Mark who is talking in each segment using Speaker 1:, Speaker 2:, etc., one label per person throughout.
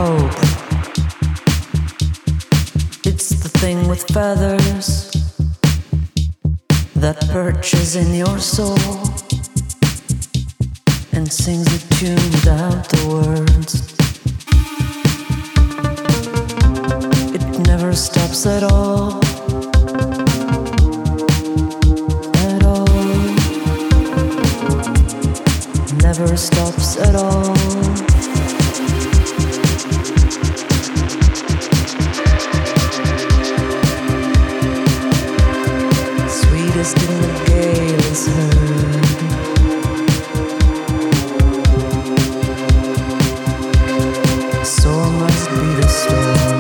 Speaker 1: hope. It's the thing with feathers that perches in your soul and sings a tune without the words. It never stops at all. At all. Never stops at all. Sweetest in the gale is heard. Sore must be the storm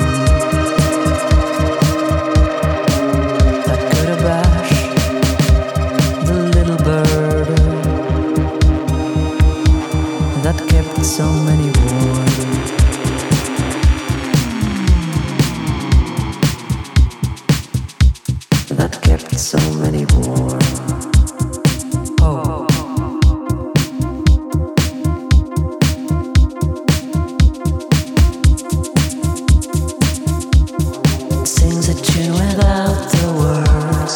Speaker 1: that could abash the little bird that kept so many warm. That kept so many warm. Oh. Sings a tune without the words.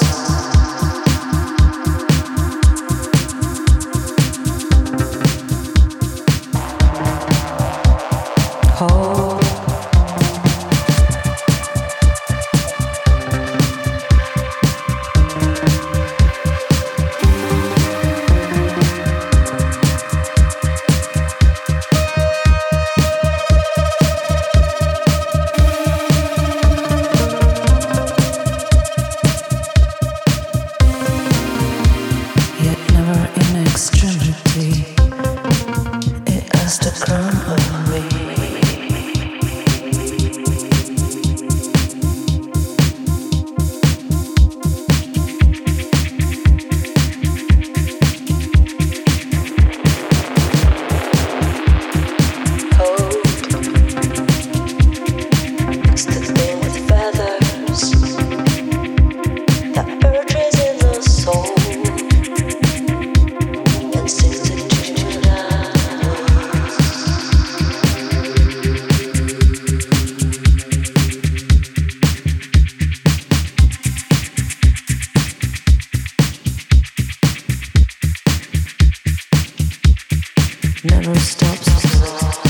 Speaker 1: Oh. Never stops.